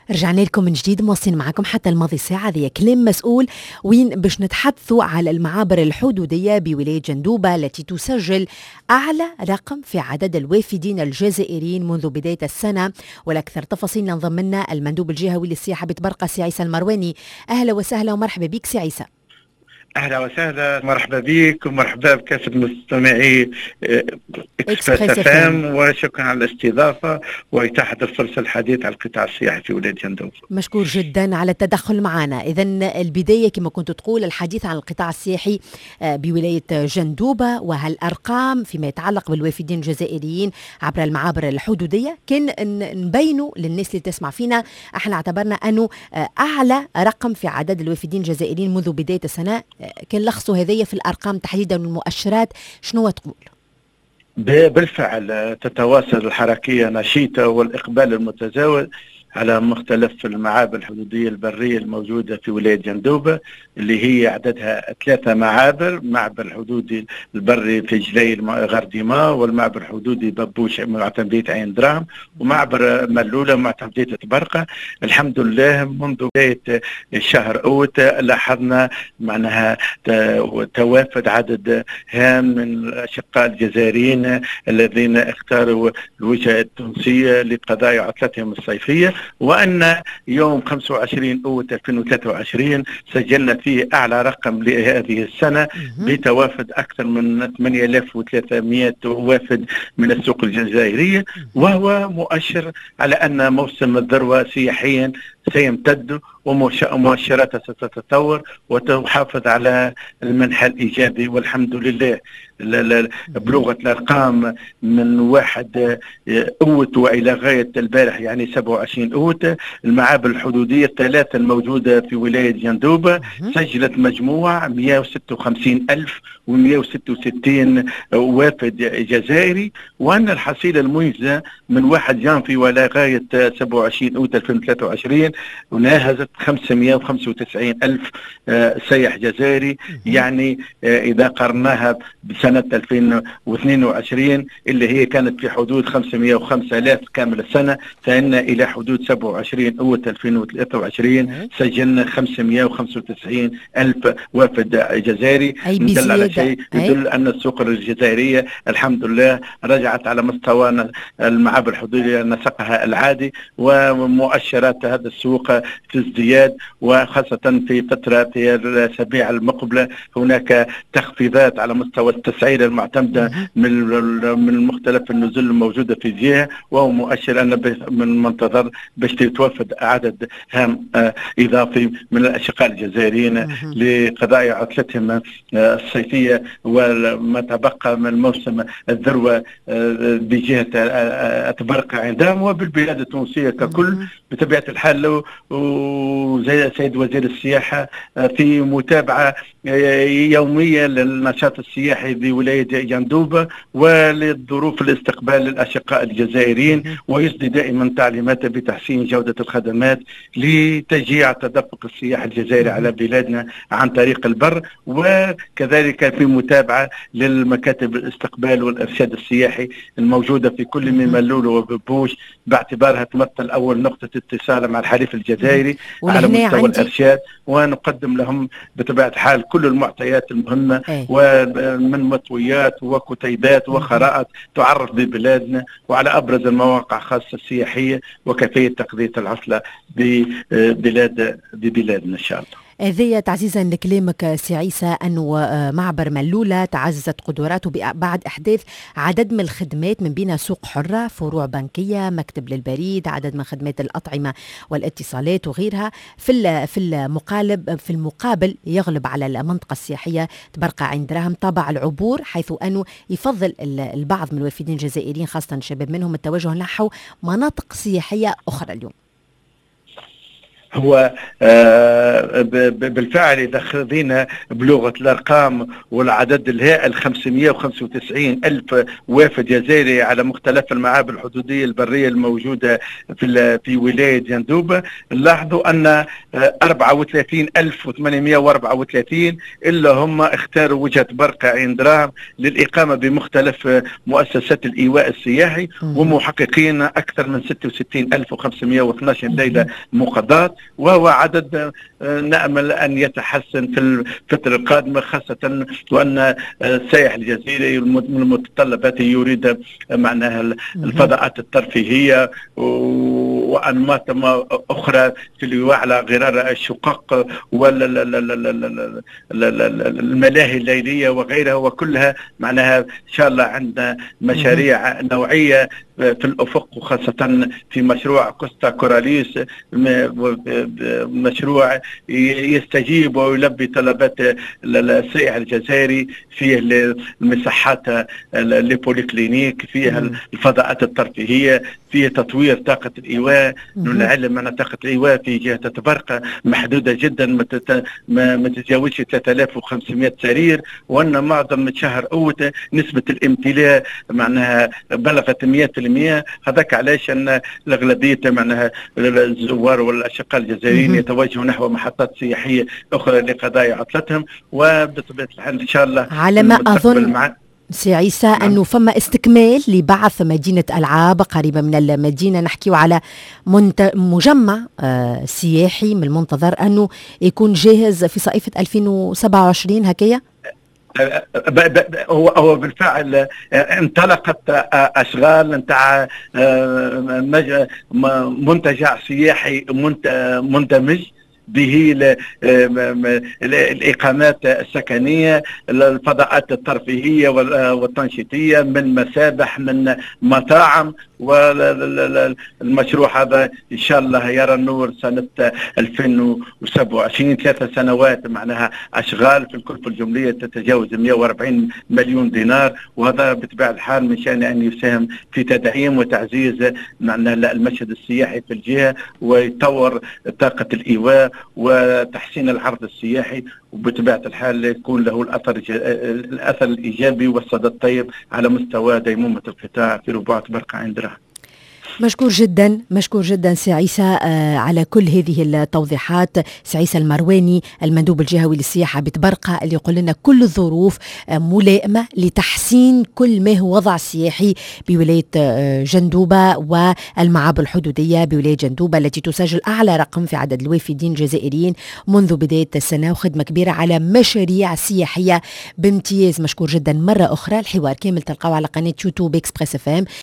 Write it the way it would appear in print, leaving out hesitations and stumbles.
رجعنا لكم من جديد، مواصلين معكم حتى الماضي ساعة. ذي كلام مسؤول وين باش نتحدثوا على المعابر الحدودية بولاية جندوبة التي تسجل أعلى رقم في عدد الوافدين الجزائريين منذ بداية السنة. والأكثر تفاصيل ننضم لنا المندوب الجهوي للسياحة بتبرقة سي عيسى المرواني. أهلا وسهلا ومرحبا بك سي عيسى. أهلا وسهلا، مرحبا بك ومرحبا بكافة مستمعي إكسبريس FM، وشكرا على الاستضافة وإتاحة الفرصة الحديث على القطاع السياحي في ولاية جندوبة. مشكور جدا على التدخل معنا. إذن البداية كما كنت تقول الحديث عن القطاع السياحي بولاية جندوبة وهالأرقام فيما يتعلق بالوافدين الجزائريين عبر المعابر الحدودية. كان نبينوا للناس اللي تسمع فينا، احنا اعتبرنا أنه أعلى رقم في عدد الوافدين الجزائريين منذ بداية السنة. كان لخصوا هذية في الأرقام تحديدا والمؤشرات، شنو تقول؟ بالفعل تتواصل الحركية نشيطة والإقبال المتزايد على مختلف المعابر الحدودية البرية الموجودة في ولاية جندوبة، اللي هي عددها 3 معابر: معبر الحدودي البري في جليل غرديما، والمعبر الحدودي ببوش معتمدية عين درام، ومعبر ملولة معتمدية تبرقة. الحمد لله منذ بداية الشهر أوت لاحظنا معناها توافد عدد هام من الأشقاء الجزائريين الذين اختاروا الوجهة التونسية لقضاء عطلتهم الصيفية، وأن يوم 25 أوت 2023 سجلنا فيه أعلى رقم لهذه السنة بتوافد أكثر من 8300 وافد من السوق الجزائرية، وهو مؤشر على أن موسم الذروة سياحيا سيمتد ومؤشراته ستتطور وتحافظ على المنحى الإيجابي. والحمد لله بلغة الأرقام من 1 أوت وإلى غاية البارح يعني 27 أوت، المعابر الحدودية الثلاثة الموجودة في ولاية جندوبة سجلت مجموع 156,166 وافد جزائري، وأن الحصيلة المنجزة من 1 جانفي وإلى غاية 27 أوت 2023 ناهزت 595,000 سياح جزائري. يعني إذا قرناها بسنة 2022 اللي هي كانت في حدود 505,000 كامل السنة، فإن إلى حدود 27 أوت 2023 سجلنا 595,000 وافد جزائري. يدل على شيء، يدل أن السوق الجزائرية الحمد لله رجعت على مستوى المعابر الحدودية نسقها العادي، ومؤشرات هذا السوق في ازدياد، وخاصة في فترة الأسابيع المقبلة هناك تخفيضات على مستوى التسعير المعتمدة من مختلف النزول الموجودة في الجهة، وهو مؤشر أن من المنتظر باش يتوفد عدد هام إضافي من الأشقاء الجزائريين لقضاء عطلتهم الصيفية وما تبقى من موسم الذروة بجهة تبرقة عندهم وبالبلاد التونسية ككل. بطبيعة الحال وزي سيد وزير السياحة في متابعة يومية للنشاط السياحي بولاية جندوبة وللظروف الاستقبال للأشقاء الجزائريين، ويصدر دائما تعليمات بتحسين جودة الخدمات لتشجيع تدفق السياح الجزائري على بلادنا عن طريق البر، وكذلك في متابعة للمكاتب الاستقبال والإرشاد السياحي الموجودة في كل من ملول وببوش، باعتبارها تمثل أول نقطة اتصال مع الحليف الجزائري على مستوى الإرشاد، ونقدم لهم بطبيعة الحال كل المعطيات المهمة ومن مطويات وكتيبات وخرائط تعرف ببلادنا وعلى أبرز المواقع خاصة السياحية وكيفية تقضية العطلة ببلادنا إن شاء الله. هذه تعزيزا لكلامك سي عيسى أنه معبر ملولة تعززت قدراته بعد إحداث عدد من الخدمات من بين سوق حرة، فروع بنكية، مكتب للبريد، عدد من خدمات الأطعمة والاتصالات وغيرها. في المقابل يغلب على المنطقة السياحية تبرقة عين دراهم طابع العبور، حيث أنه يفضل البعض من الوافدين الجزائريين خاصة الشباب منهم التوجه نحو مناطق سياحية أخرى اليوم. هو بالفعل إذا خذينا بلغة الأرقام والعدد الهائل 595 ألف وافد جزائري على مختلف المعابر الحدودية البرية الموجودة في ولاية جندوبة، نلاحظوا أن 34,834 إلا هم اختاروا وجهة برقة عين دراهم للإقامة بمختلف مؤسسات الإيواء السياحي، ومحققين أكثر من 66,512 ليلة مقضاة، وهو عدد نأمل أن يتحسن في الفترة القادمة، خاصة وأن السائح الجزائري من المتطلبات يريد معناها الفضاءات الترفيهية وأنماط أخرى في الإيواء على غرار الشقق والملاهي الليلية وغيرها، وكلها معناها إن شاء الله عندنا مشاريع نوعية في الأفق، وخاصة في مشروع كوستا كوراليس، مشروع يستجيب ويلبي طلبات السائح الجزائري، فيه المساحات البوليكلينيك، فيها الفضاءات الترفيهية، فيه تطوير طاقة الإيواء. نعلم أن طاقة الإيواء في جهة تبرقة محدودة جدا، ما تتجاوزش 3500 سرير، وأن معظم شهر أوت نسبة الامتلاء معناها بلغت 100%. هذاك علاش أن الأغلبية معناها الزوار والأشقاء الجزائريين يتوجهوا نحو محطات سياحية أخرى لقضاء عطلتهم، وبطبيعة الحال إن شاء الله على ما أظن سي عيسى أنه فما استكمال لبعث مدينة ألعاب قريبة من المدينة، نحكيو على مجمع سياحي من المنتظر أنه يكون جاهز في صيفة 2027 هكيا. هو بالفعل انطلقت أشغال نتاع منتجع سياحي مندمج به الإقامات السكنية، الفضاءات الترفيهية والتنشيطية، من مسابح، من مطاعم، والمشروع هذا إن شاء الله يرى النور سنة 2027. 3 سنوات معناها أشغال في الكلفة الجملية تتجاوز 140 مليون دينار، وهذا بطبيعة الحال من شأن أن يساهم في تدعيم وتعزيز معناها المشهد السياحي في الجهة، ويطور طاقة الإيواء وتحسين العرض السياحي، وبطبيعة الحال يكون له الأثر الإيجابي والصدى الطيب على مستوى ديمومة القطاع في ربوع برقة عين دراهم. مشكور جدا، مشكور جدا سي عيسى على كل هذه التوضيحات. سي عيسى المرواني المندوب الجهوي للسياحة بتبرقة اللي يقول لنا كل الظروف ملائمة لتحسين كل ما هو وضع سياحي بولاية جندوبة والمعابر الحدودية بولاية جندوبة التي تسجل أعلى رقم في عدد الوافدين الجزائريين منذ بداية السنة، وخدمة كبيرة على مشاريع سياحية بامتياز. مشكور جدا مرة أخرى. الحوار كامل تلقاو على قناة يوتيوب إكسبريس FM